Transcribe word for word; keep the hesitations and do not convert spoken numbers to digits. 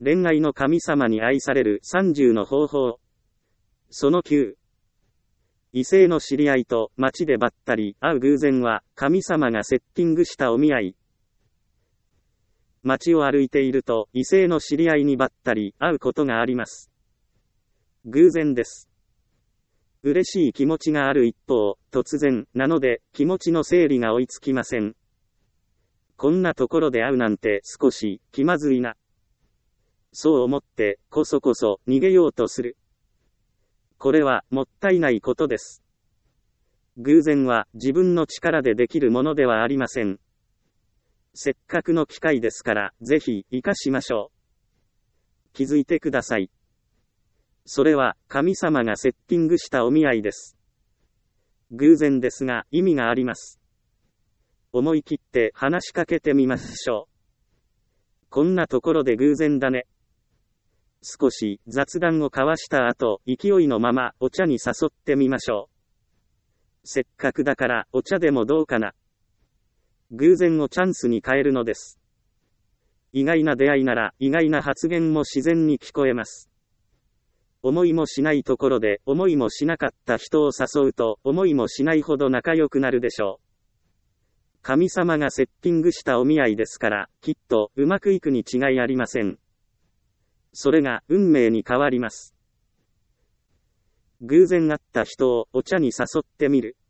恋愛の神様に愛されるさんじゅうの方法。そのきゅう。異性の知り合いと街でばったり会う偶然は神様がセッティングしたお見合い。街を歩いていると異性の知り合いにばったり会うことがあります。偶然です。嬉しい気持ちがある一方、突然なので気持ちの整理が追いつきません。こんなところで会うなんて少し気まずいな。そう思ってこそこそ逃げようとする。これはもったいないことです。偶然は自分の力でできるものではありません。せっかくの機会ですからぜひ活かしましょう。気づいてください。それは神様がセッティングしたお見合いです。偶然ですが意味があります。思い切って話しかけてみましょう。こんなところで偶然だね。少し雑談を交わした後、勢いのままお茶に誘ってみましょう。せっかくだからお茶でもどうかな。偶然をチャンスに変えるのです。意外な出会いなら意外な発言も自然に聞こえます。思いもしないところで思いもしなかった人を誘うと思いもしないほど仲良くなるでしょう。神様がセッティングしたお見合いですから、きっとうまくいくに違いありません。それが運命に変わります。偶然会った人をお茶に誘ってみる。